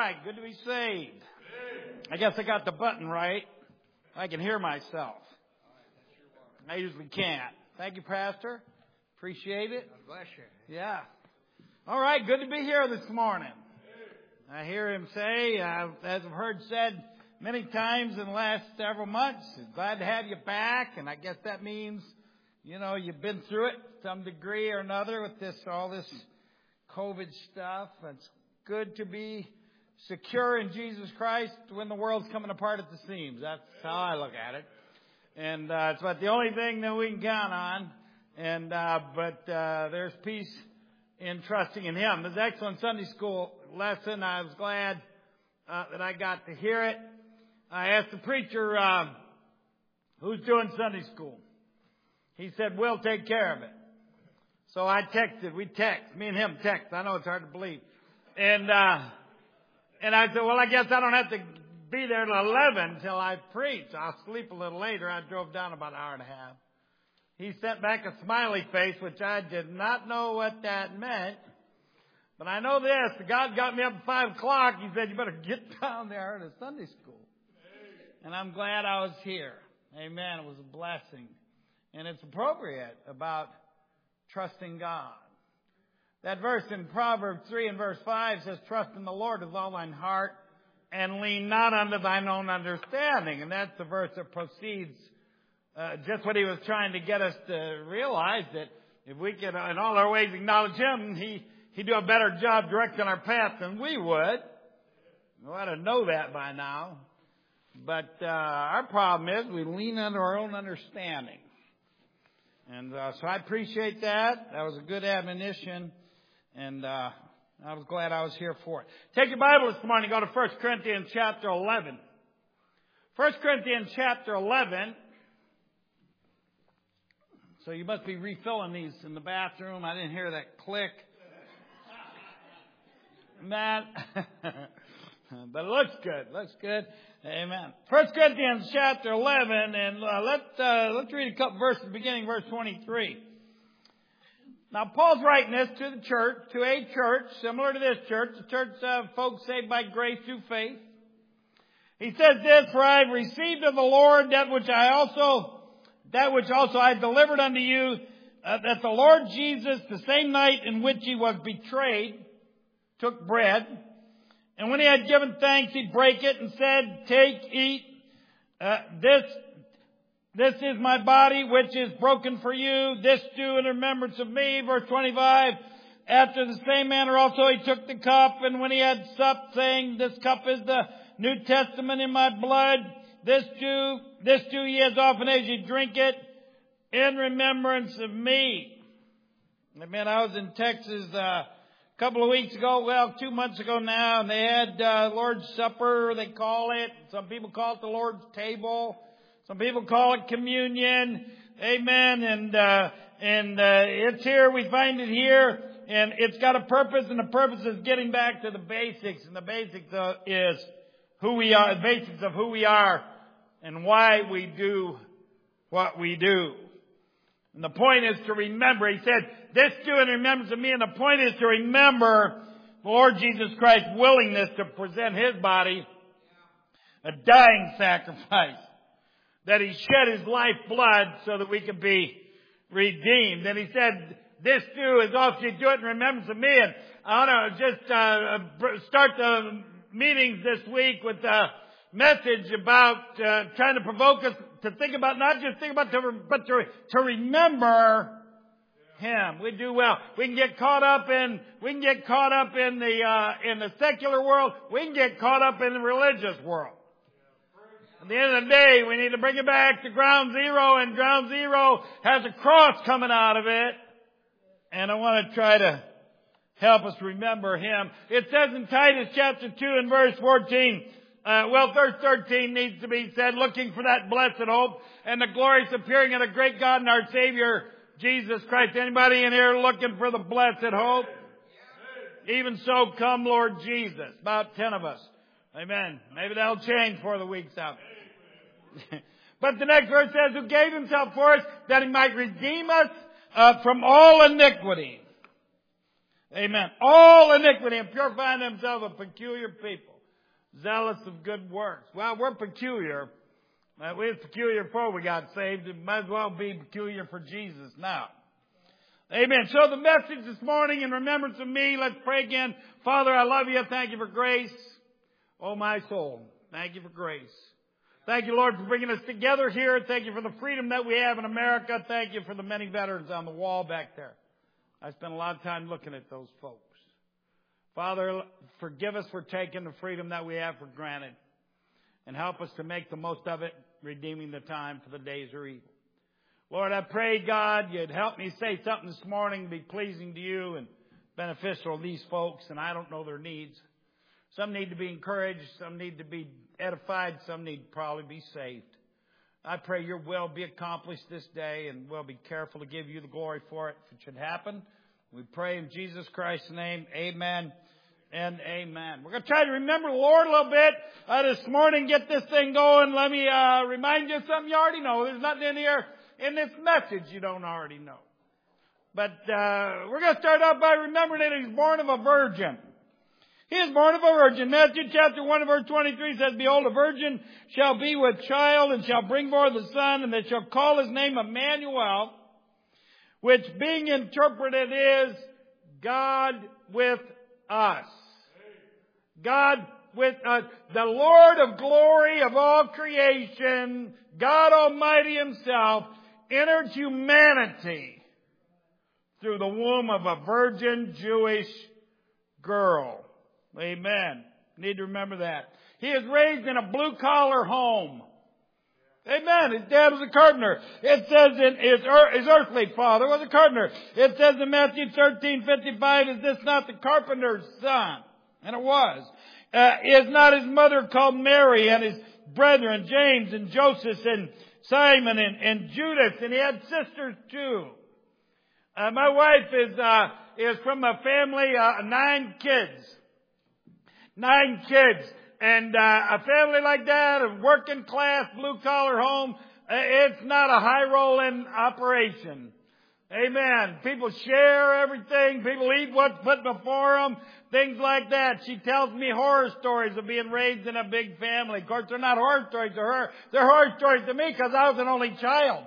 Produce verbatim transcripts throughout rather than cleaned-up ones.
right, good to be saved. I guess I got the button right. I can hear myself. I usually can't. Thank you, Pastor. Appreciate it. God bless you. Yeah. All right, good to be here this morning. I hear him say, uh, as I've heard said many times in the last several months, glad to have you back. And I guess that means, you know, you've been through it to some degree or another with this, all this COVID stuff. It's good to be secure in Jesus Christ when the world's coming apart at the seams. That's how I look at it. And uh, it's about the only thing that we can count on. And uh, but uh, there's peace in trusting in Him. This excellent Sunday school lesson. I was glad uh, that I got to hear it. I asked the preacher, uh, who's doing Sunday school? He said, we'll take care of it. So I texted. We text. Me and him text. I know it's hard to believe. And uh, and I said, well, I guess I don't have to be there at eleven till I preach. I'll sleep a little later. I drove down about an hour and a half. He sent back a smiley face, which I did not know what that meant. But I know this. God got me up at five o'clock. He said, you better get down there to Sunday school. And I'm glad I was here. Amen. It was a blessing. And it's appropriate about trusting God. That verse in Proverbs three and verse five says, trust in the Lord with all thine heart and lean not unto thine own understanding. And that's the verse that proceeds uh, just what he was trying to get us to realize, that if we could, in all our ways, acknowledge Him, He, He'd do a better job directing our path than we would. We ought to know that by now. But uh, our problem is we lean unto our own understanding. And uh, so I appreciate that. That was a good admonition. And uh, I was glad I was here for it. Take your Bible this morning. Go to First Corinthians chapter eleven. First Corinthians chapter eleven. So you must be refilling these in the bathroom. I didn't hear that click. Matt. But it looks good. Looks good. Amen. First Corinthians chapter eleven, and uh, let, uh, let's read a couple verses beginning verse twenty-three. Now, Paul's writing this to the church, to a church similar to this church, the church of folks saved by grace through faith. He says this, for I have received of the Lord that which I also, that which also I delivered unto you, uh, that the Lord Jesus, the same night in which He was betrayed, took bread. And when He had given thanks, He brake it and said, take, eat, uh, this, this is my body which is broken for you. This do in remembrance of me. Verse twenty-five, after the same manner also He took the cup, and when He had supped, saying, this cup is the New Testament in my blood. This do, this do ye as often as you drink it in remembrance of me. Amen. I was in Texas, uh, a couple of weeks ago, well, two months ago now, and they had uh, Lord's Supper, they call it. Some people call it the Lord's Table. Some people call it communion. Amen. And uh, and uh, it's here. We find it here, and it's got a purpose, and the purpose is getting back to the basics. And the basics uh, is who we are, the basics of who we are, and why we do what we do. And the point is to remember. He said, this do in remembrance of me. And the point is to remember the Lord Jesus Christ's willingness to present His body a dying sacrifice. That He shed His life blood so that we could be redeemed. And He said, this do as often you do it in remembrance of me. And I want to just uh, start the meetings this week with a message about uh, trying to provoke us to think about, not just think about, to, but to, to remember Him. We do well. We can get caught up in, we can get caught up in the, uh, in the secular world. We can get caught up in the religious world. At the end of the day, we need to bring it back to ground zero, and ground zero has a cross coming out of it. And I want to try to help us remember Him. It says in Titus chapter two and verse fourteen, Uh, well, verse thirteen needs to be said, looking for that blessed hope and the glorious appearing of the great God and our Savior, Jesus Christ. Anybody in here looking for the blessed hope? Even so, come Lord Jesus. About ten of us. Amen. Maybe that'll change for the week's out. But the next verse says, who gave Himself for us that He might redeem us uh, from all iniquity. Amen. All iniquity, and purifying Himself a peculiar people. zealous of good works. Well, we're peculiar. Uh, we was peculiar before we got saved. It might as well be peculiar for Jesus now. Amen. So the message this morning in remembrance of me, let's pray again. Father, I love you. Thank you for grace. Oh, my soul. Thank you for grace. Thank you, Lord, for bringing us together here. Thank you for the freedom that we have in America. Thank you for the many veterans on the wall back there. I spent a lot of time looking at those folks. Father, forgive us for taking the freedom that we have for granted. And help us to make the most of it, redeeming the time, for the days are evil. Lord, I pray, God, you'd help me say something this morning to be pleasing to you and beneficial to these folks, and I don't know their needs. Some need to be encouraged, some need to be edified, some need to probably be saved. I pray your will be accomplished this day, and we'll be careful to give you the glory for it if it should happen. We pray in Jesus Christ's name, amen and amen. We're going to try to remember the Lord a little bit uh, this morning, get this thing going. Let me uh, remind you of something you already know. There's nothing in here in this message you don't already know. But uh, we're going to start out by remembering that He was born of a virgin. He is born of a virgin. Matthew chapter one verse twenty-three says, Behold, a virgin shall be with child and shall bring forth a son, and they shall call his name Emmanuel, which being interpreted is God with us. God with us. The Lord of glory of all creation, God Almighty Himself, entered humanity through the womb of a virgin Jewish girl. Amen. Need to remember that. He is raised in a blue-collar home. Amen. His dad was a carpenter. It says in his, his earthly father was a carpenter. It says in Matthew thirteen fifty-five, is this not the carpenter's son? And it was. Uh, is not his mother called Mary, and his brethren, James and Joseph and Simon and, and Judas, and he had sisters too. Uh, my wife is, uh, is from a family, uh, nine kids. Nine kids. And, uh, a family like that, a working class, blue collar home, uh, it's not a high rolling operation. Amen. People share everything. People eat what's put before them. Things like that. She tells me horror stories of being raised in a big family. Of course, they're not horror stories to her. They're horror stories to me because I was an only child.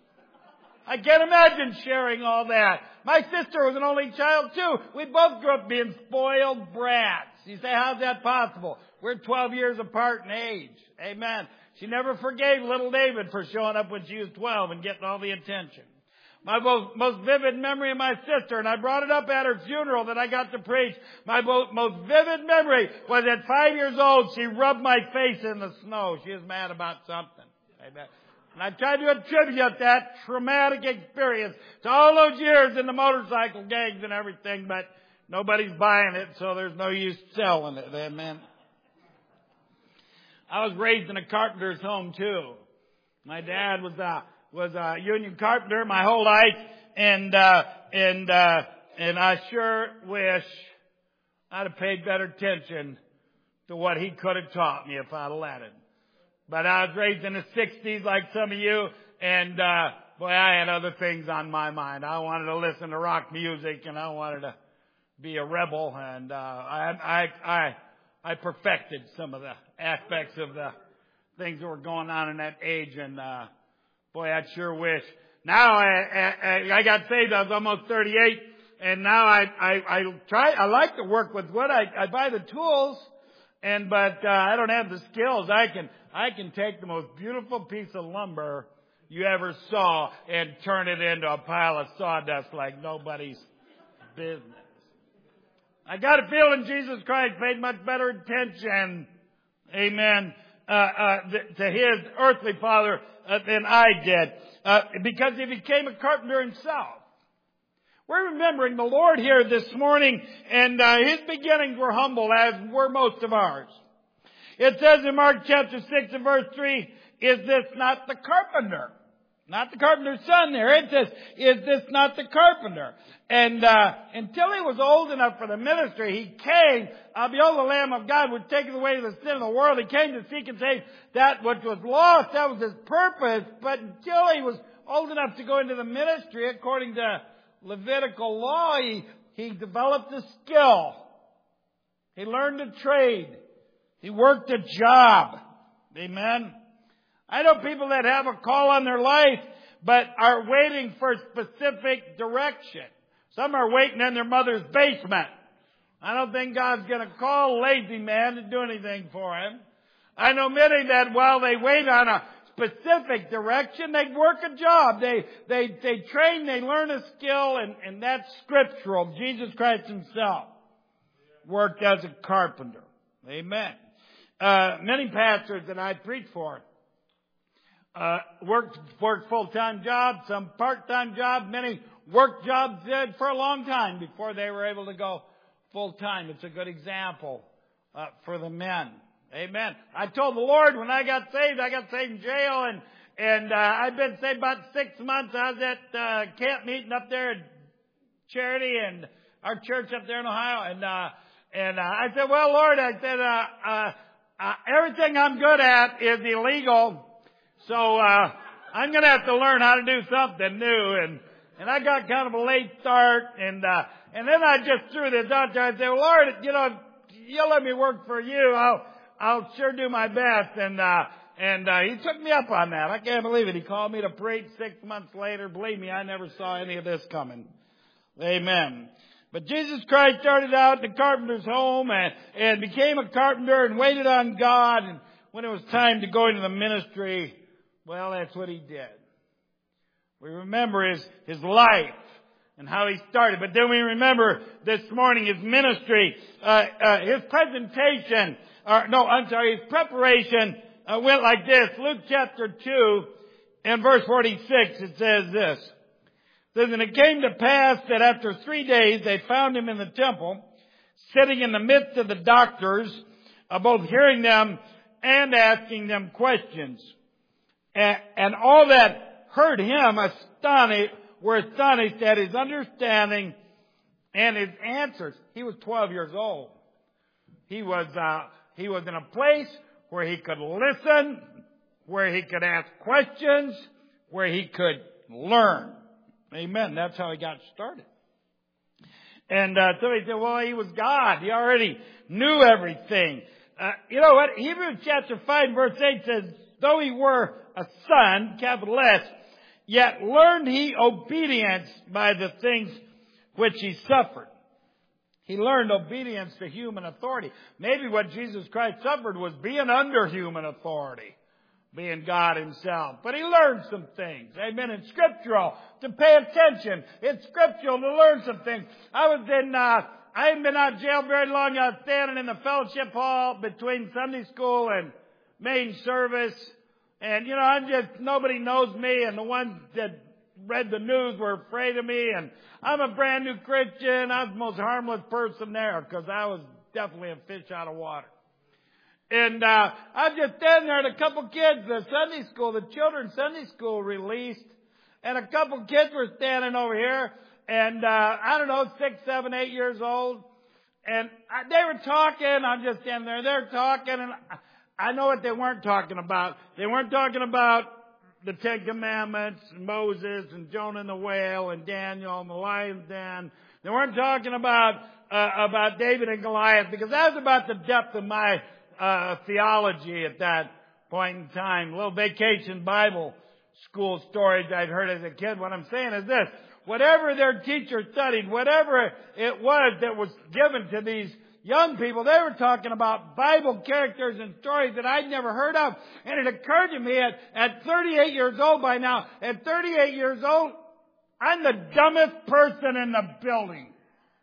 I can't imagine sharing all that. My sister was an only child too. We both grew up being spoiled brats. You say, how's that possible? We're twelve years apart in age. Amen. She never forgave little David for showing up when she was twelve and getting all the attention. My most, most vivid memory of my sister, and I brought it up at her funeral that I got to preach. My most, most vivid memory was at five years old, she rubbed my face in the snow. She was mad about something. Amen. And I tried to attribute that traumatic experience to all those years in the motorcycle gangs and everything, but nobody's buying it, so there's no use selling it. Amen. I was raised in a carpenter's home too. My dad was a was a union carpenter my whole life, and uh, and uh, and I sure wish I'd have paid better attention to what he could have taught me if I'd have let him. But I was raised in the sixties like some of you, and uh, boy, I had other things on my mind. I wanted to listen to rock music, and I wanted to be a rebel, and uh, I I I I perfected some of the aspects of the things that were going on in that age, and uh, boy, I sure wish. Now I, I I got saved. I was almost thirty-eight, and now I I, I try. I like to work with wood. I, I buy the tools, and but uh, I don't have the skills. I can I can take the most beautiful piece of lumber you ever saw and turn it into a pile of sawdust like nobody's business. I got a feeling Jesus Christ paid much better attention, amen, uh, uh, to his earthly father uh, than I did, uh, because he became a carpenter himself. We're remembering the Lord here this morning, and uh, his beginnings were humble, as were most of ours. It says in Mark chapter six and verse three, is this not the carpenter? Not the carpenter's son there. It says, is this not the carpenter? And uh until he was old enough for the ministry, he came. Uh, behold, the Lamb of God would take away the sin of the world. He came to seek and save that which was lost. That was his purpose. But until he was old enough to go into the ministry, according to Levitical law, he, he developed a skill. He learned a trade. He worked a job. Amen. I know people that have a call on their life, but are waiting for specific direction. Some are waiting in their mother's basement. I don't think God's going to call a lazy man to do anything for him. I know many that while they wait on a specific direction, they work a job. They, they, they train, they learn a skill, and, and that's scriptural. Jesus Christ himself worked as a carpenter. Amen. Uh, many pastors that I preach for, uh, worked, worked full-time jobs, some part-time jobs, many work jobs did for a long time before they were able to go full-time. It's a good example, uh, for the men. Amen. I told the Lord when I got saved, I got saved in jail, and and uh, I've been saved about six months. I was at uh, camp meeting up there at Charity and our church up there in Ohio, and uh, and uh, I said, "Well, Lord," I said, uh, uh, uh, "everything I'm good at is illegal, so uh, I'm going to have to learn how to do something new." And and I got kind of a late start, and uh, and then I just threw this out there. I said, well, "Lord, you know, you let me work for you. I'll." I'll sure do my best." And, uh, and, uh, he took me up on that. I can't believe it. He called me to preach six months later. Believe me, I never saw any of this coming. Amen. But Jesus Christ started out in the carpenter's home and, and became a carpenter and waited on God. And when it was time to go into the ministry, well, that's what he did. We remember his, his life and how he started. But then we remember this morning his ministry, uh, uh, his presentation. Or, no, I'm sorry, his preparation uh, went like this. Luke chapter two and verse forty-six, it says this. It says, "And it came to pass that after three days they found him in the temple, sitting in the midst of the doctors, uh, both hearing them and asking them questions. And, and all that heard him astonished, were astonished at his understanding and his answers." He was twelve years old. He was... Uh, He was in a place where he could listen, where he could ask questions, where he could learn. Amen. That's how he got started. And uh, somebody said, well, he was God. He already knew everything. Uh, you know what? Hebrews chapter five verse eight says, "Though he were a son," capital S, "yet learned he obedience by the things which he suffered." He learned obedience to human authority. Maybe what Jesus Christ suffered was being under human authority, being God himself. But he learned some things. Amen. It's scriptural to pay attention. It's scriptural to learn some things. I was in, uh, I haven't been out of jail very long. I was standing in the fellowship hall between Sunday school and main service. And, you know, I'm just, nobody knows me, and the ones that read the news were afraid of me, and I'm a brand new Christian. I was the most harmless person there because I was definitely a fish out of water. And uh I was just standing there, and a couple kids, the Sunday school, the children's Sunday school released, and a couple kids were standing over here, and uh I don't know, six, seven, eight years old, and I, they were talking. I'm just standing there. They're talking, and I, I know what they weren't talking about. They weren't talking about the Ten Commandments, and Moses, and Jonah and the whale, and Daniel and the lion's den. They weren't talking about uh, about David and Goliath, because that was about the depth of my uh, theology at that point in time. Little vacation Bible school stories I'd heard as a kid. What I'm saying is this: whatever their teacher studied, whatever it was that was given to these young people, they were talking about Bible characters and stories that I'd never heard of. And it occurred to me at, at thirty-eight years old by now, at thirty-eight years old, I'm the dumbest person in the building.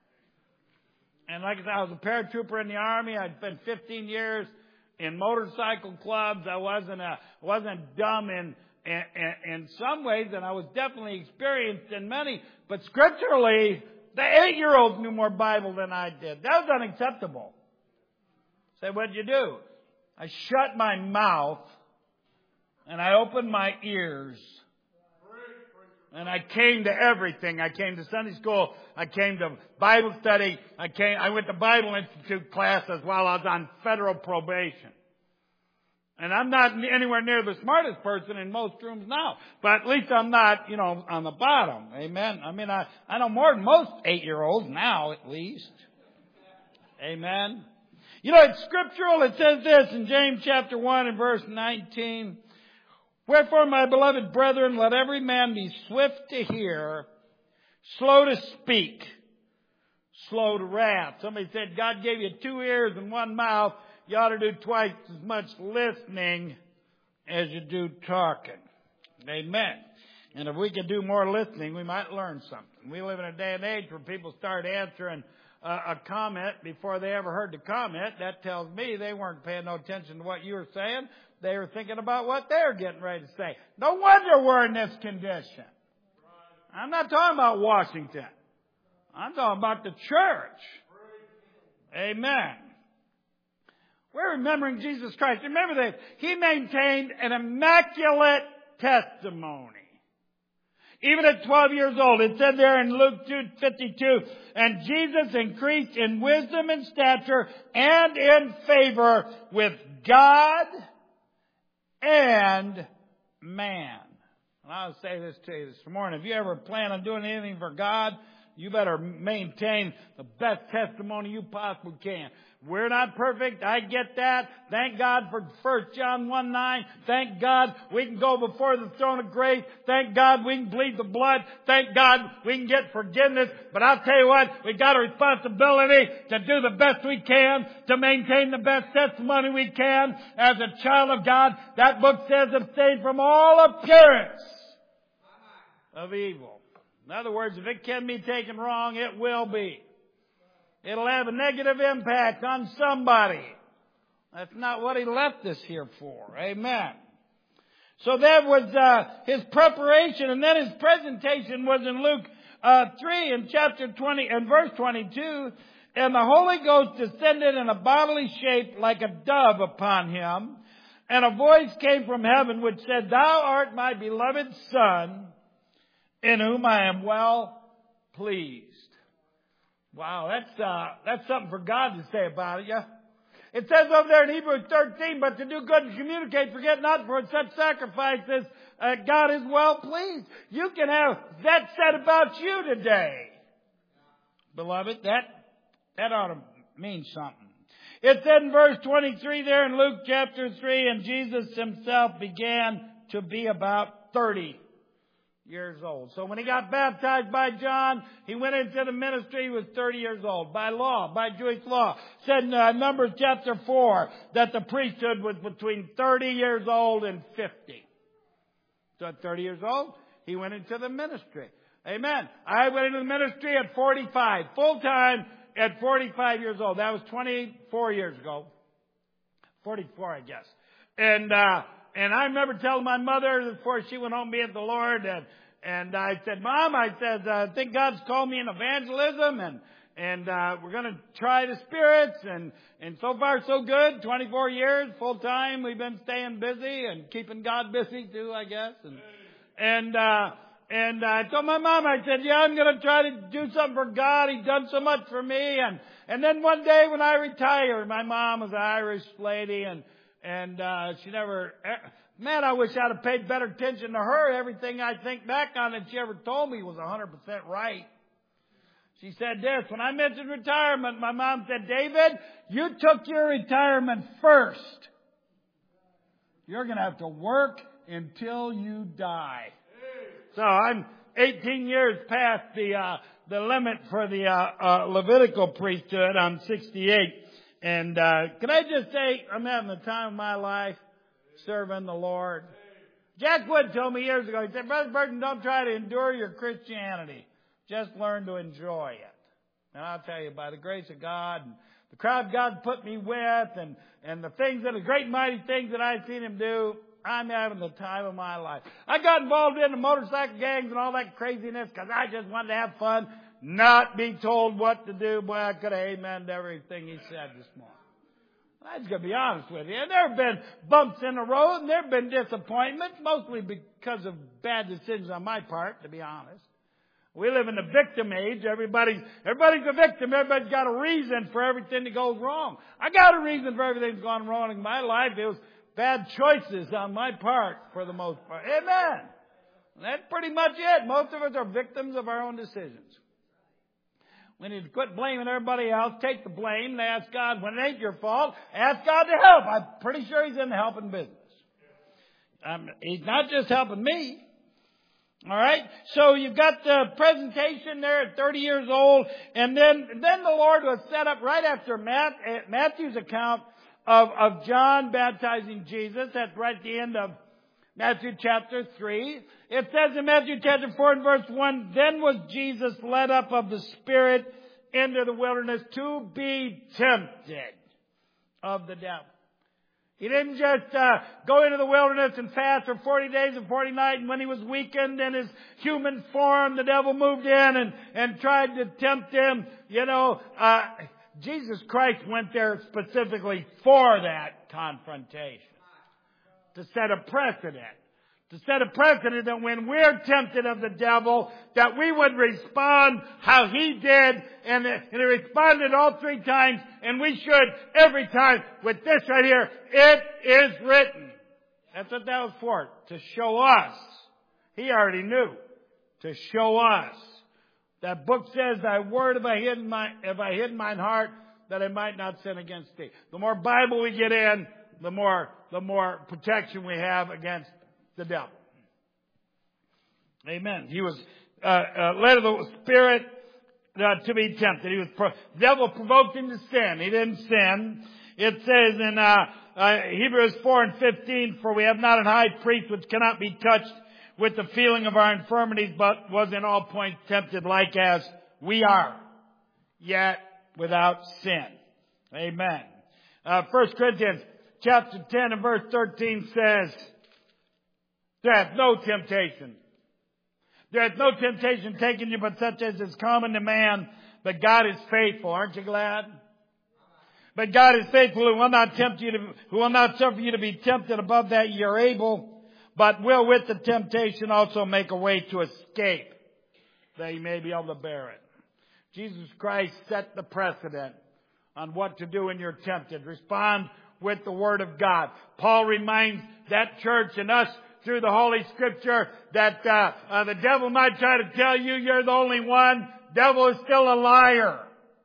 And like I said, I was a paratrooper in the Army. I'd spent fifteen years in motorcycle clubs. I wasn't a, wasn't dumb in, in, in some ways, and I was definitely experienced in many. But scripturally, the eight-year-old knew more Bible than I did. That was unacceptable. Say, what'd you do? I shut my mouth and I opened my ears. And I came to everything. I came to Sunday school. I came to Bible study. I came, I went to Bible Institute classes while I was on federal probation. And I'm not anywhere near the smartest person in most rooms now. But at least I'm not, you know, on the bottom. Amen. I mean, I, I know more than most eight-year-olds now, at least. Amen. You know, it's scriptural. It says this in James chapter one and verse nineteen. Wherefore, my beloved brethren, let every man be swift to hear, slow to speak, slow to wrath. Somebody said, God gave you two ears and one mouth. You ought to do twice as much listening as you do talking. Amen. And if we could do more listening, we might learn something. We live in a day and age where people start answering a, a comment before they ever heard the comment. That tells me they weren't paying no attention to what you were saying. They were thinking about what they were getting ready to say. No wonder we're in this condition. I'm not talking about Washington. I'm talking about the church. Amen. We're remembering Jesus Christ. Remember that He maintained an immaculate testimony. Even at twelve years old, it said there in Luke two fifty-two, and Jesus increased in wisdom and stature and in favor with God and man. And I'll say this to you this morning. If you ever plan on doing anything for God, you better maintain the best testimony you possibly can. We're not perfect. I get that. Thank God for First John one nine. Thank God we can go before the throne of grace. Thank God we can bleed the blood. Thank God we can get forgiveness. But I'll tell you what, we got a responsibility to do the best we can, to maintain the best testimony we can as a child of God. That book says abstain from all appearance of evil. In other words, if it can be taken wrong, it will be. It'll have a negative impact on somebody. That's not what He left us here for. Amen. So that was uh, His preparation, and then His presentation was in Luke uh, three in chapter twenty and verse twenty-two. And the Holy Ghost descended in a bodily shape like a dove upon Him. And a voice came from heaven which said, Thou art my beloved Son, in whom I am well pleased. Wow, that's uh, that's something for God to say about it, yeah? It says over there in Hebrews thirteen, but to do good and communicate, forget not for such sacrifices, uh, God is well pleased. You can have that said about you today. Beloved, that, that ought to mean something. It said in verse twenty-three there in Luke chapter three, and Jesus Himself began to be about thirty years old. So when He got baptized by John, He went into the ministry. He was thirty years old. By law, by Jewish law. Said in uh, Numbers chapter four that the priesthood was between thirty years old and fifty. So at thirty years old, He went into the ministry. Amen. I went into the ministry at forty-five. Full time at forty-five years old. That was twenty-four years ago. forty-four, I guess. And, uh, And I remember telling my mother before she went home to be with the Lord, and, and I said, Mom, I said, uh, I think God's called me in evangelism, and, and, uh, we're gonna try the spirits, and, and so far so good, twenty-four years, full time, we've been staying busy, and keeping God busy too, I guess, and, and, uh, and I told my mom, I said, yeah, I'm gonna try to do something for God, He's done so much for me, and, and then one day when I retired, my mom was an Irish lady, and, And, uh, she never, man, I wish I'd have paid better attention to her. Everything I think back on that she ever told me was one hundred percent right. She said this, when I mentioned retirement, my mom said, David, you took your retirement first. You're going to have to work until you die. So I'm eighteen years past the, uh, the limit for the, uh, uh, Levitical priesthood. I'm sixty-eight. And uh can I just say, I'm having the time of my life serving the Lord. Jack Wood told me years ago, he said, Brother Burton, don't try to endure your Christianity. Just learn to enjoy it. And I'll tell you, by the grace of God, and the crowd God put me with, and, and the things that the great mighty things that I've seen Him do, I'm having the time of my life. I got involved in the motorcycle gangs and all that craziness because I just wanted to have fun. Not be told what to do. Boy, I could have amened everything he said this morning. I'm just going to be honest with you. There have been bumps in the road and there have been disappointments, mostly because of bad decisions on my part, to be honest. We live in the victim age. Everybody's, everybody's a victim. Everybody's got a reason for everything that goes wrong. I got a reason for everything that's gone wrong in my life. It was bad choices on my part for the most part. Amen. And that's pretty much it. Most of us are victims of our own decisions. We need to quit blaming everybody else. Take the blame and ask God when it ain't your fault. Ask God to help. I'm pretty sure He's in the helping business. Um, he's not just helping me. All right. So you've got the presentation there at thirty years old, and then then the Lord was set up right after Matt, Matthew's account of of John baptizing Jesus. That's right at the end of Matthew chapter three. It says in Matthew chapter four and verse one, then was Jesus led up of the Spirit into the wilderness to be tempted of the devil. He didn't just uh, go into the wilderness and fast for forty days and forty nights, and when he was weakened in his human form, the devil moved in and, and tried to tempt him. You know, uh, Jesus Christ went there specifically for that confrontation. To set a precedent. To set a precedent that when we're tempted of the devil, that we would respond how he did, and, and he responded all three times, and we should every time with this right here, it is written. That's what that was for, to show us. He already knew. To show us. That book says, thy word have I hid in my, have I hid in mine heart, that I might not sin against thee. The more Bible we get in, the more, the more protection we have against the devil. Amen. He was uh, uh, led of the Spirit uh, to be tempted. He was pro- the devil provoked him to sin. He didn't sin. It says in uh, uh, Hebrews four and fifteen, for we have not an high priest which cannot be touched with the feeling of our infirmities, but was in all points tempted like as we are, yet without sin. Amen. Uh, First Corinthians chapter ten and verse thirteen says, there hath no temptation. There hath no temptation taken you but such as is common to man. But God is faithful. Aren't you glad? But God is faithful, who will not tempt you to, who will not suffer you to be tempted above that ye are able, but will with the temptation also make a way to escape, that you may be able to bear it. Jesus Christ set the precedent on what to do when you're tempted. Respond with the Word of God. Paul reminds that church and us through the Holy Scripture that uh, uh, the devil might try to tell you you're the only one. Devil is still a liar.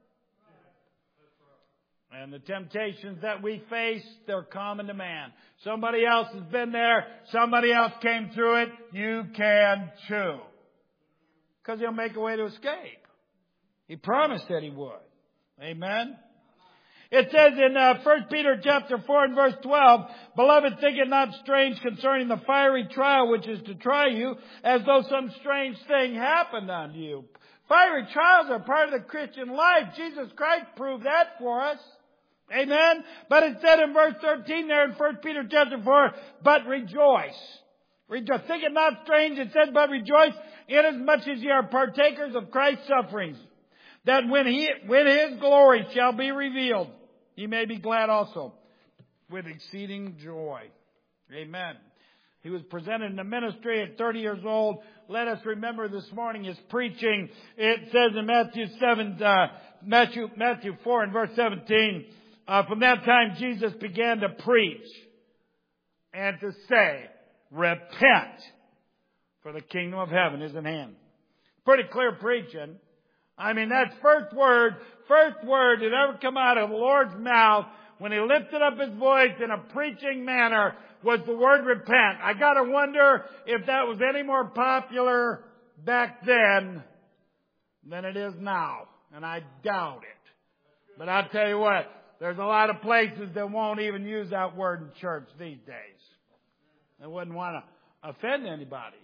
And the temptations that we face, they're common to man. Somebody else has been there. Somebody else came through it. You can too. Because He'll make a way to escape. He promised that He would. Amen. It says in uh, First Peter chapter four and verse twelve, beloved, think it not strange concerning the fiery trial which is to try you, as though some strange thing happened unto you. Fiery trials are part of the Christian life. Jesus Christ proved that for us. Amen. But it said in verse thirteen there in First Peter chapter four, but rejoice. Rejoice. Think it not strange, it said, but rejoice inasmuch as ye are partakers of Christ's sufferings, that when he, when His glory shall be revealed, ye may be glad also with exceeding joy. Amen. He was presented in the ministry at thirty years old. Let us remember this morning His preaching. It says in Matthew seven, uh, Matthew, Matthew four and verse seventeen, uh, from that time Jesus began to preach and to say, repent, for the kingdom of heaven is in hand. Pretty clear preaching. I mean, that's first word, first word that ever come out of the Lord's mouth when He lifted up His voice in a preaching manner was the word repent. I gotta wonder if that was any more popular back then than it is now. And I doubt it. But I'll tell you what, there's a lot of places that won't even use that word in church these days. They wouldn't want to offend anybody.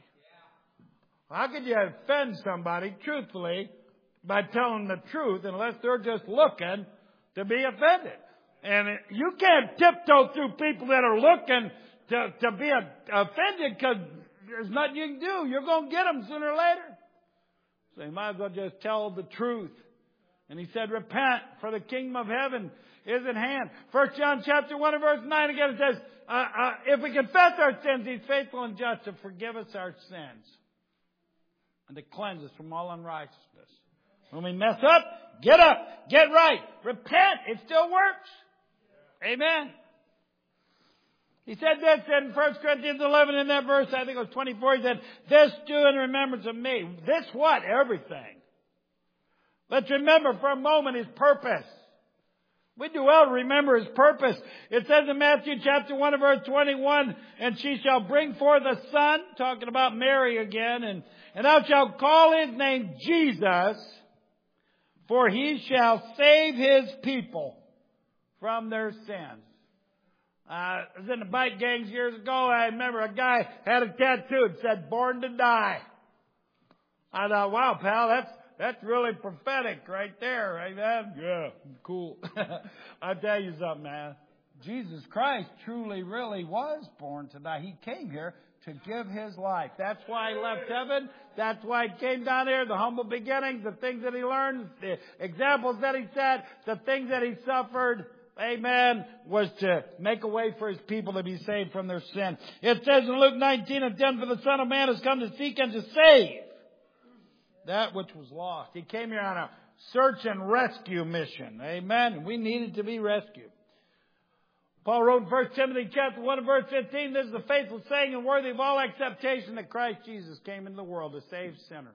How could you offend somebody truthfully by telling the truth unless they're just looking to be offended? And you can't tiptoe through people that are looking to, to be offended, because there's nothing you can do. You're going to get them sooner or later. So you might as well just tell the truth. And He said, repent, for the kingdom of heaven is at hand. First John chapter one and verse nine again, it says, uh, uh, if we confess our sins, He's faithful and just to forgive us our sins and to cleanse us from all unrighteousness. When we mess up, get up, get right, repent. It still works. Amen. He said this in First Corinthians eleven in that verse, I think it was twenty-four. He said, this do in remembrance of me. This what? Everything. Let's remember for a moment His purpose. We do well to remember His purpose. It says in Matthew chapter one and verse twenty-one, and she shall bring forth a son, talking about Mary again, and, and thou shalt call his name Jesus, for he shall save his people from their sins. Uh, I was in the bike gangs years ago. I remember a guy had a tattoo that said, "Born to die." I thought, wow, pal, that's That's really prophetic right there, right, man? Yeah, cool. I'll tell you something, man. Jesus Christ truly, really was born to die. He came here to give His life. That's why He left heaven. That's why He came down here, the humble beginnings, the things that He learned, the examples that He set, the things that He suffered. Amen, was to make a way for His people to be saved from their sin. It says in Luke nineteen and ten, for the Son of Man has come to seek and to save that which was lost. He came here on a search and rescue mission. Amen. We needed to be rescued. Paul wrote in First Timothy chapter one and verse fifteen, this is a faithful saying and worthy of all acceptation that Christ Jesus came into the world to save sinners.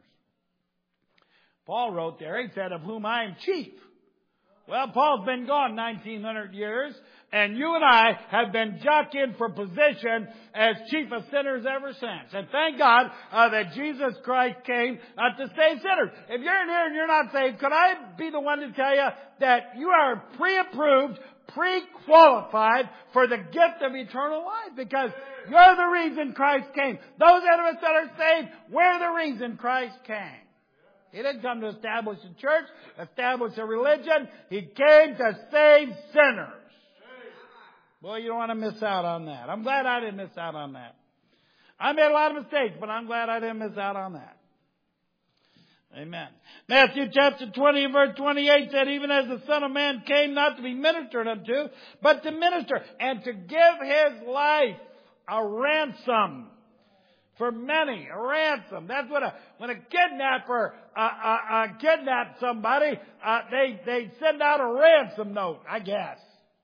Paul wrote there, he said, of whom I am chief. Well, Paul's been gone nineteen hundred years, and you and I have been jockeying for position as chief of sinners ever since. And thank God uh, that Jesus Christ came uh, to save sinners. If you're in here and you're not saved, could I be the one to tell you that you are pre-approved, pre-qualified for the gift of eternal life? Because you're the reason Christ came. Those of us that are saved, we're the reason Christ came. He didn't come to establish a church, establish a religion. He came to save sinners. Boy, you don't want to miss out on that. I'm glad I didn't miss out on that. I made a lot of mistakes, but I'm glad I didn't miss out on that. Amen. Matthew chapter twenty and verse twenty-eight said, even as the Son of Man came not to be ministered unto, but to minister and to give His life a ransom for many, a ransom. That's what a, when a kidnapper uh, uh, uh, kidnaps somebody, uh, they, they send out a ransom note, I guess.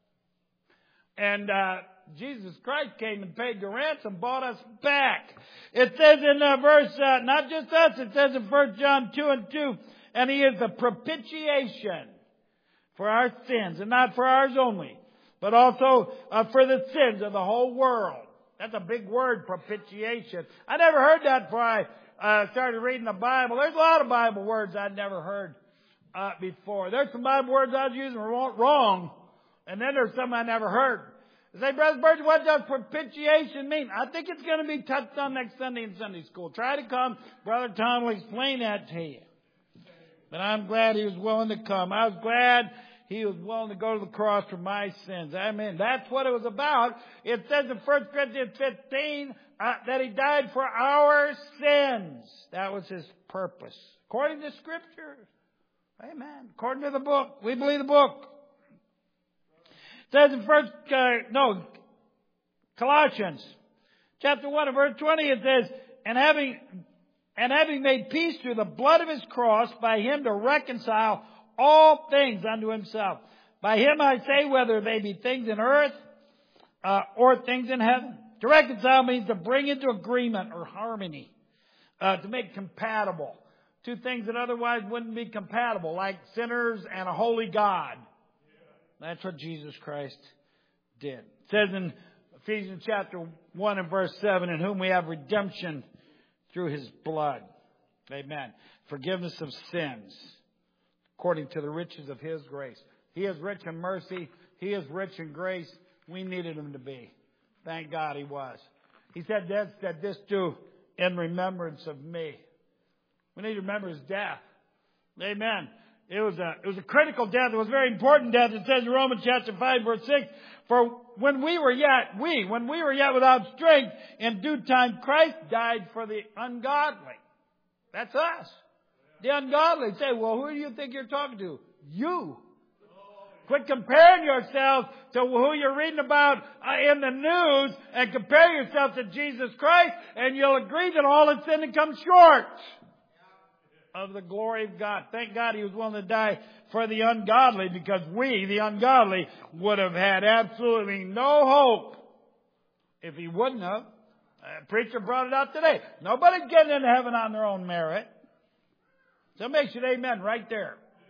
And uh, Jesus Christ came and paid the ransom, bought us back. It says in uh, verse, uh, not just us, it says in First John two and two, and He is the propitiation for our sins, and not for ours only, but also uh, for the sins of the whole world. That's a big word, propitiation. I never heard that before I uh, started reading the Bible. There's a lot of Bible words I'd never heard uh, before. There's some Bible words I was using wrong, and then there's some I never heard. I say, Brother Burgess, what does propitiation mean? I think it's going to be touched on next Sunday in Sunday school. Try to come. Brother Tom will explain that to you. But I'm glad he was willing to come. I was glad He was willing to go to the cross for my sins. I mean, that's what it was about. It says in First Corinthians fifteen uh, that He died for our sins. That was His purpose. According to Scripture. Amen. According to the book. We believe the book. It says in First, uh, no, Colossians chapter one and verse twenty, it says, and having, and having made peace through the blood of His cross, by Him to reconcile all things unto Himself. By Him I say, whether they be things in earth uh, or things in heaven. To reconcile means to bring into agreement or harmony, uh, to make compatible. Two things that otherwise wouldn't be compatible, like sinners and a holy God. That's what Jesus Christ did. It says in Ephesians chapter one and verse seven, in whom we have redemption through His blood. Amen. Forgiveness of sins, according to the riches of His grace. He is rich in mercy. He is rich in grace. We needed Him to be. Thank God He was. He said this, that this do in remembrance of me. We need to remember His death. Amen. It was a, it was a critical death. It was a very important death. It says in Romans chapter five, verse six, for when we were yet, we, when we were yet without strength, in due time Christ died for the ungodly. That's us. The ungodly. Say, well, who do you think you're talking to? You. Quit comparing yourself to who you're reading about uh, in the news and compare yourself to Jesus Christ, and you'll agree that all has sinned and come short of the glory of God. Thank God He was willing to die for the ungodly, because we, the ungodly, would have had absolutely no hope if He wouldn't have. A preacher brought it out today. Nobody's getting into heaven on their own merit. Somebody should amen right there.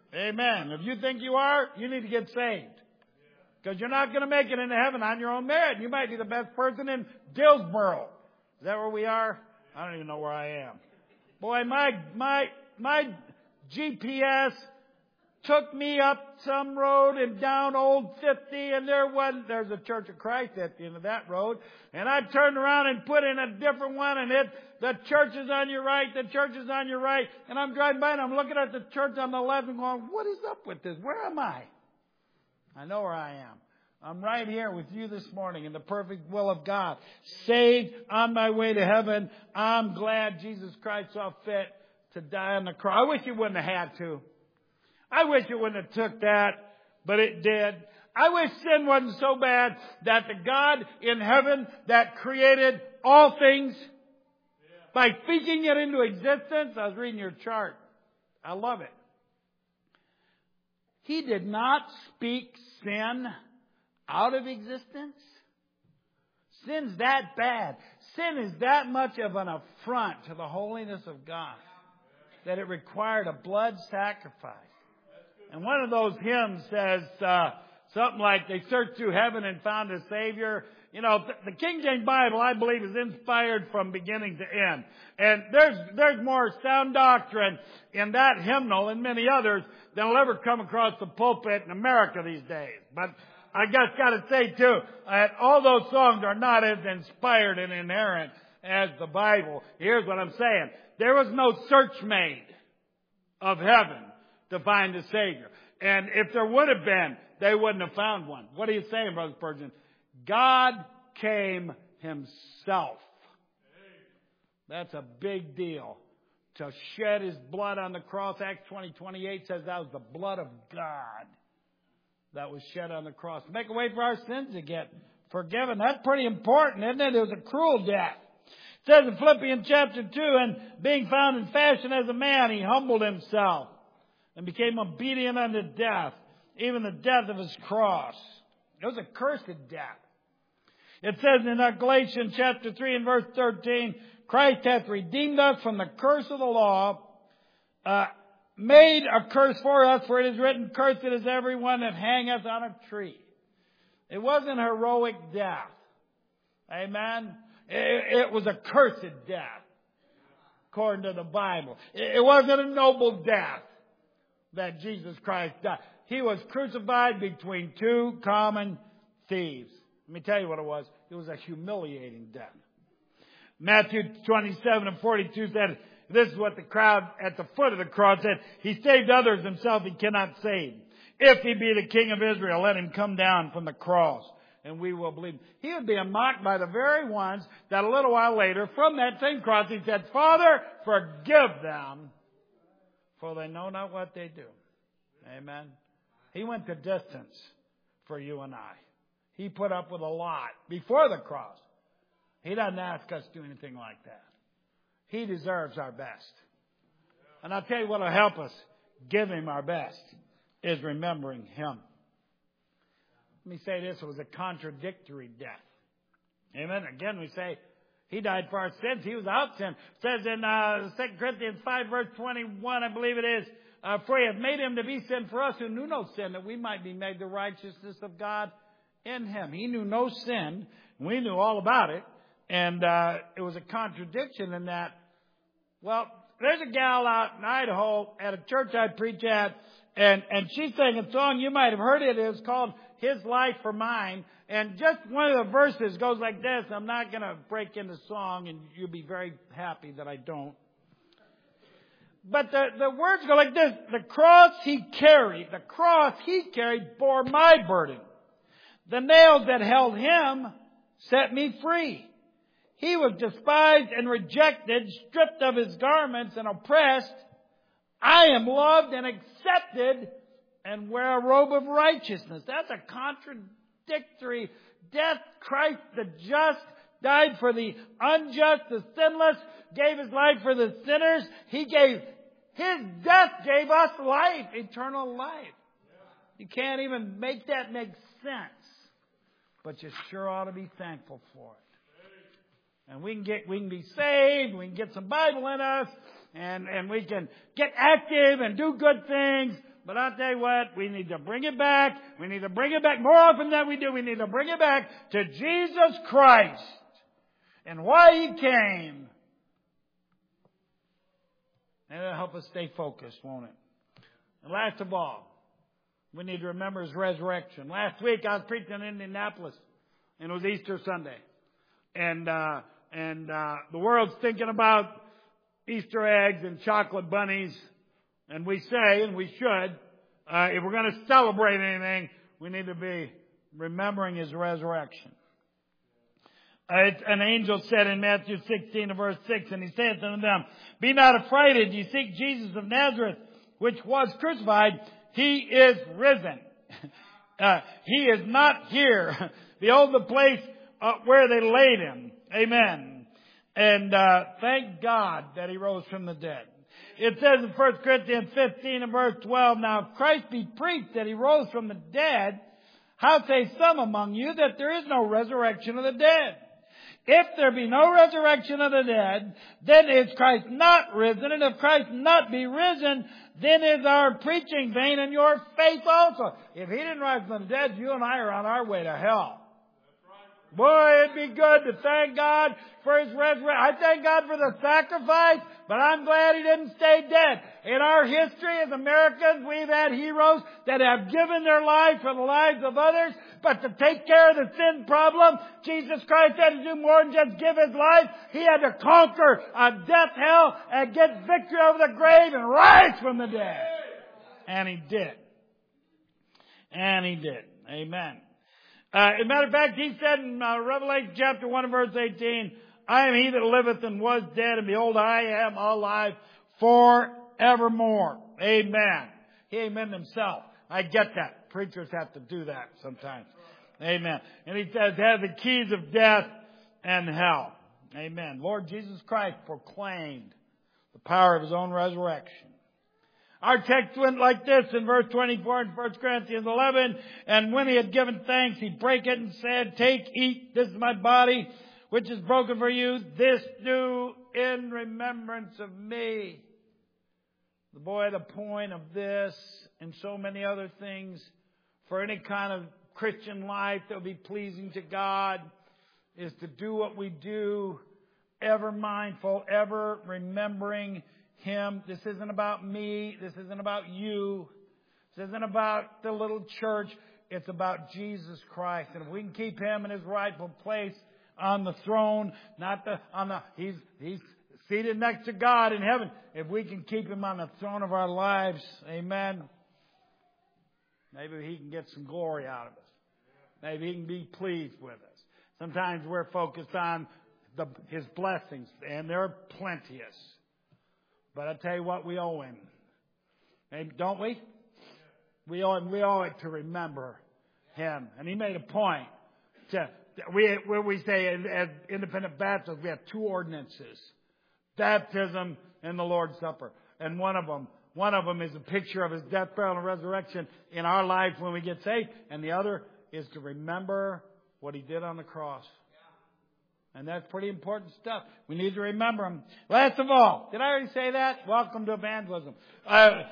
Amen. If you think you are, you need to get saved. Because you're not going to make it into heaven on your own merit. You might be the best person in Dillsboro. Is that where we are? I don't even know where I am. Boy, my, my, my G P S took me up some road and down Old fifty, and there wasn't, there's a Church of Christ at the end of that road. And I turned around and put in a different one, and it, the church is on your right, the church is on your right. And I'm driving by and I'm looking at the church on the left and going, what is up with this? Where am I? I know where I am. I'm right here with you this morning in the perfect will of God. Saved, on my way to heaven. I'm glad Jesus Christ saw fit to die on the cross. I wish he wouldn't have had to. I wish it wouldn't have took that, but it did. I wish sin wasn't so bad that the God in heaven that created all things, by speaking it into existence, I was reading your chart. I love it. He did not speak sin out of existence. Sin's that bad. Sin is that much of an affront to the holiness of God that it required a blood sacrifice. And one of those hymns says uh, something like, they searched through heaven and found a Savior. You know, the King James Bible, I believe, is inspired from beginning to end. And there's there's more sound doctrine in that hymnal and many others than will ever come across the pulpit in America these days. But I just got to say, too, that all those songs are not as inspired and inerrant as the Bible. Here's what I'm saying. There was no search made of heaven to find a Savior. And if there would have been, they wouldn't have found one. What are you saying, Brother Spurgeon? God came himself. That's a big deal. To shed his blood on the cross. Acts twenty twenty-eight says that was the blood of God that was shed on the cross. Make a way for our sins to get forgiven. That's pretty important, isn't it? It was a cruel death. It says in Philippians chapter two, and being found in fashion as a man, he humbled himself and became obedient unto death, even the death of his cross. It was a cursed death. It says in Galatians chapter three and verse thirteen, Christ hath redeemed us from the curse of the law, uh, made a curse for us, for it is written, cursed is everyone that hangeth on a tree. It wasn't a heroic death. Amen. It, it was a cursed death, according to the Bible. It, it wasn't a noble death that Jesus Christ died. He was crucified between two common thieves. Let me tell you what it was. It was a humiliating death. Matthew twenty-seven and forty-two said, this is what the crowd at the foot of the cross said. He saved others, himself he cannot save. If he be the King of Israel, let him come down from the cross, and we will believe. He would be mocked by the very ones that a little while later, from that same cross, he said, Father, forgive them, for they know not what they do. Amen. He went the distance for you and I. He put up with a lot before the cross. He doesn't ask us to do anything like that. He deserves our best. And I'll tell you what will help us give him our best is remembering him. Let me say this, it was a contradictory death. Amen. Again, we say he died for our sins. He was without sin. It says in uh, Second Corinthians five, verse twenty-one, I believe it is, uh, for he hath made him to be sin for us who knew no sin, that we might be made the righteousness of God in him. He knew no sin. We knew all about it. And uh, it was a contradiction in that, well, there's a gal out in Idaho at a church I preach at, and, and she sang a song. You might have heard it. It was called His Life for Mine. And just one of the verses goes like this. I'm not going to break into song, and you'll be very happy that I don't. But the, the words go like this. The cross he carried, the cross he carried bore my burden. The nails that held him set me free. He was despised and rejected, stripped of his garments and oppressed. I am loved and accepted and wear a robe of righteousness. That's a contradictory death. Christ the just died for the unjust, the sinless, gave his life for the sinners. He gave, his death gave us life, eternal life. You can't even make that make sense. But you sure ought to be thankful for it. And we can get, we can be saved, we can get some Bible in us, and, and we can get active and do good things. But I'll tell you what, we need to bring it back. We need to bring it back more often than we do. We need to bring it back to Jesus Christ and why He came. And it'll help us stay focused, won't it? And last of all, we need to remember His resurrection. Last week I was preaching in Indianapolis, and it was Easter Sunday. And, uh, and, uh, the world's thinking about Easter eggs and chocolate bunnies. And we say, and we should, uh, if we're going to celebrate anything, we need to be remembering His resurrection. Uh, it's, an angel said in Matthew sixteen, verse six, and he saith unto them, Be not afraid, ye seek Jesus of Nazareth, which was crucified. He is risen. Uh, he is not here. Behold the place uh, where they laid Him. Amen. And uh, thank God that He rose from the dead. It says in First Corinthians fifteen and verse twelve, Now if Christ be preached that He rose from the dead, how say some among you that there is no resurrection of the dead? If there be no resurrection of the dead, then is Christ not risen. And if Christ not be risen, then is our preaching vain and your faith also. If He didn't rise from the dead, you and I are on our way to hell. Boy, it'd be good to thank God for His resurrection. I thank God for the sacrifice, but I'm glad He didn't stay dead. In our history as Americans, we've had heroes that have given their life for the lives of others, but to take care of the sin problem, Jesus Christ had to do more than just give His life. He had to conquer a death, hell, and get victory over the grave and rise from the dead. And He did. And He did. Amen. Uh, as a matter of fact, He said in uh, Revelation chapter one and verse eighteen, I am He that liveth and was dead, and behold, I am alive forevermore. Amen. He amen Himself. I get that. Preachers have to do that sometimes. Amen. And He says, has the keys of death and hell. Amen. Lord Jesus Christ proclaimed the power of His own resurrection. Our text went like this in verse twenty-four in First Corinthians eleven. And when He had given thanks, He brake it and said, Take, eat, this is my body, which is broken for you. This do in remembrance of me. The boy, the point of this and so many other things for any kind of Christian life that will be pleasing to God is to do what we do, ever mindful, ever remembering Him. This isn't about me. This isn't about you. This isn't about the little church. It's about Jesus Christ. And if we can keep Him in His rightful place on the throne, not the, on the, He's, He's seated next to God in heaven. If we can keep Him on the throne of our lives, amen, maybe He can get some glory out of us. Maybe He can be pleased with us. Sometimes we're focused on the, His blessings, and they're plenteous. But I tell you what, we owe Him. Don't we? We owe Him, we owe it to remember Him. And He made a point to, we, where we say as independent Baptists, we have two ordinances. Baptism and the Lord's Supper. And one of them, one of them is a picture of His death, burial, and resurrection in our life when we get saved. And the other is to remember what He did on the cross. And that's pretty important stuff. We need to remember Him. Last of all, did I already say that? Welcome to evangelism. Uh,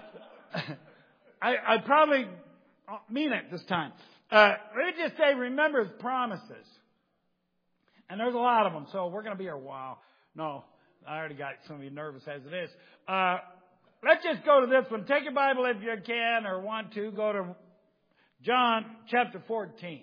I, I probably mean it this time. Uh, let me just say, remember His promises. And there's a lot of them, so we're going to be here a while. No, I already got some of you nervous as it is. Uh, let's just go to this one. Take your Bible if you can or want to. Go to John chapter fourteen.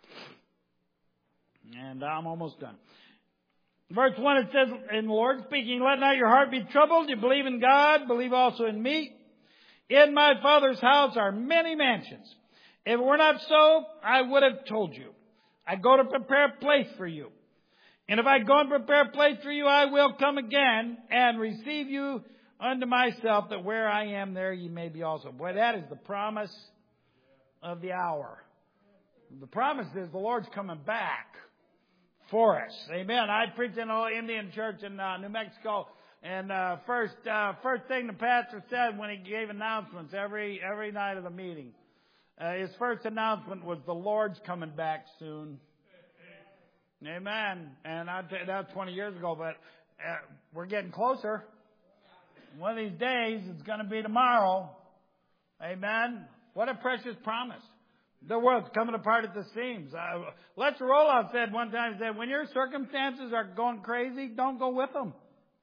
And I'm almost done. Verse one, it says, in the Lord speaking, let not your heart be troubled. You believe in God, believe also in me. In my Father's house are many mansions. If it were not so, I would have told you. I go to prepare a place for you. And if I go and prepare a place for you, I will come again and receive you unto myself, that where I am, there ye may be also. Boy, that is the promise of the hour. The promise is the Lord's coming back for us. Amen. I preached in an Indian church in uh, New Mexico. And uh, first uh, first thing the pastor said when he gave announcements every every night of the meeting, uh, his first announcement was the Lord's coming back soon. Amen. And I tell you, that was twenty years ago, but uh, we're getting closer. One of these days, it's going to be tomorrow. Amen. What a precious promise. The world's coming apart at the seams. Uh, Les Roloff said one time, he said, when your circumstances are going crazy, don't go with them.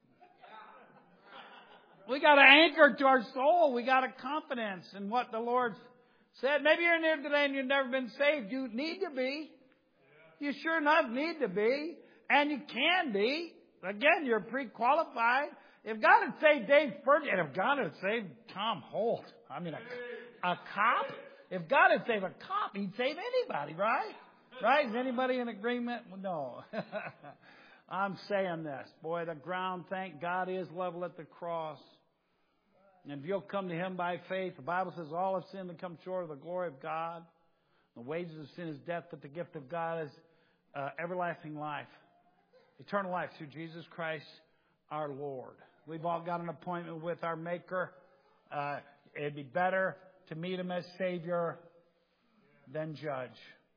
We got to anchor to our soul. We got a confidence in what the Lord said. Maybe you're in here today and you've never been saved. You need to be. You sure enough need to be. And you can be. Again, you're pre-qualified. If God had saved Dave Spurgeon, and if God had saved Tom Holt, I mean, a, a cop, if God had saved a cop, He'd save anybody, right? Right? Is anybody in agreement? No. I'm saying this. Boy, the ground, thank God, is level at the cross. And if you'll come to Him by faith, the Bible says all have sinned and come short of the glory of God. The wages of sin is death, but the gift of God is uh, everlasting life. Eternal life through Jesus Christ our Lord. We've all got an appointment with our Maker. Uh, it'd be better to meet Him as Savior than judge.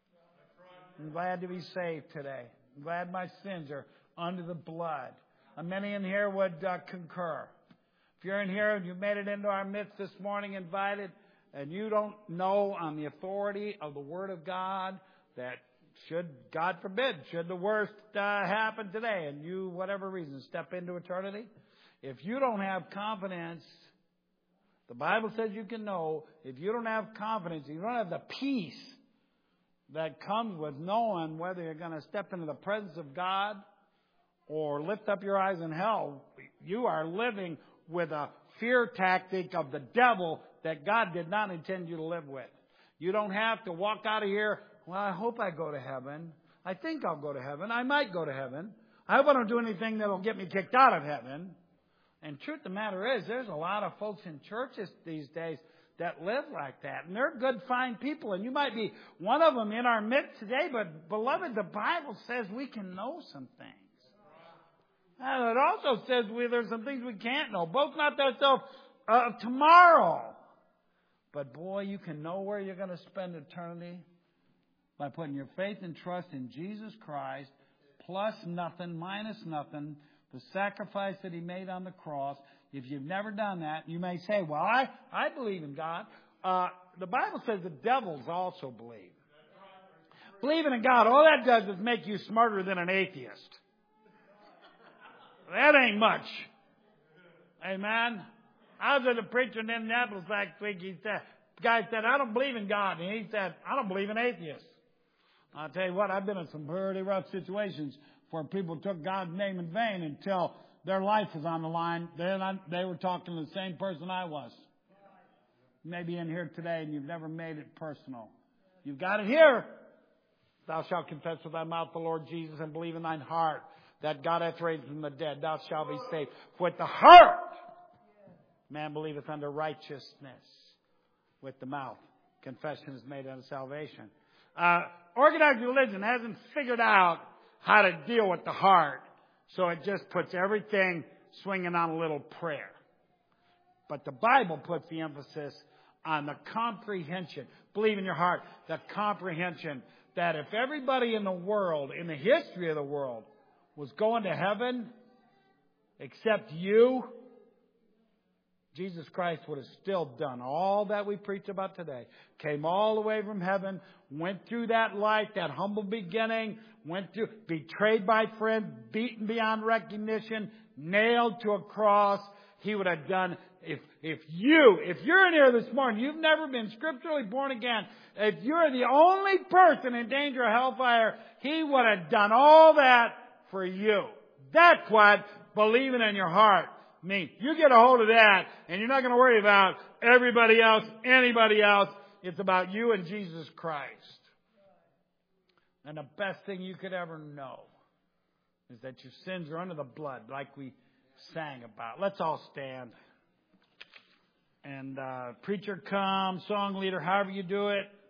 I'm glad to be saved today. I'm glad my sins are under the blood. And many in here would uh, concur. If you're in here and you've made it into our midst this morning, invited, and you don't know on the authority of the Word of God that should, God forbid, should the worst uh, happen today and you, whatever reason, step into eternity, if you don't have confidence, the Bible says you can know, if you don't have confidence, if you don't have the peace that comes with knowing whether you're going to step into the presence of God or lift up your eyes in hell, you are living with a fear tactic of the devil that God did not intend you to live with. You don't have to walk out of here, well, I hope I go to heaven. I think I'll go to heaven. I might go to heaven. I hope I don't do anything that will get me kicked out of heaven. And truth of the matter is, there's a lot of folks in churches these days that live like that. And they're good, fine people. And you might be one of them in our midst today. But, beloved, the Bible says we can know some things. And it also says we, there's some things we can't know. Both not ourselves uh, tomorrow. But, boy, you can know where you're going to spend eternity by putting your faith and trust in Jesus Christ, plus nothing, minus nothing, the sacrifice that He made on the cross. If you've never done that, you may say, well, I, I believe in God. Uh, the Bible says the devils also believe. Believing in God, all that does is make you smarter than an atheist. That ain't much. Amen. I was at a preacher in Indianapolis last week. He said, the guy said, I don't believe in God. And he said, I don't believe in atheists. I'll tell you what, I've been in some pretty rough situations where people took God's name in vain until their life was on the line. Then they were talking to the same person I was. Maybe in here today and you've never made it personal. You've got it here. Thou shalt confess with thy mouth the Lord Jesus and believe in thine heart that God hath raised from the dead. Thou shalt be saved. For with the heart man believeth unto righteousness. With the mouth confession is made unto salvation. Uh, organized religion hasn't figured out how to deal with the heart. So it just puts everything swinging on a little prayer. But the Bible puts the emphasis on the comprehension. Believe in your heart, the comprehension that if everybody in the world, in the history of the world, was going to heaven except you, Jesus Christ would have still done all that we preach about today. Came all the way from heaven, went through that life, that humble beginning, went through, betrayed by friends, beaten beyond recognition, nailed to a cross. He would have done, if, if you, if you're in here this morning, you've never been scripturally born again, if you're the only person in danger of hellfire, He would have done all that for you. That's what believing in your heart means. You get a hold of that, and you're not going to worry about everybody else, anybody else. It's about you and Jesus Christ. And the best thing you could ever know is that your sins are under the blood, like we sang about. Let's all stand. And uh, preacher come, song leader, however you do it.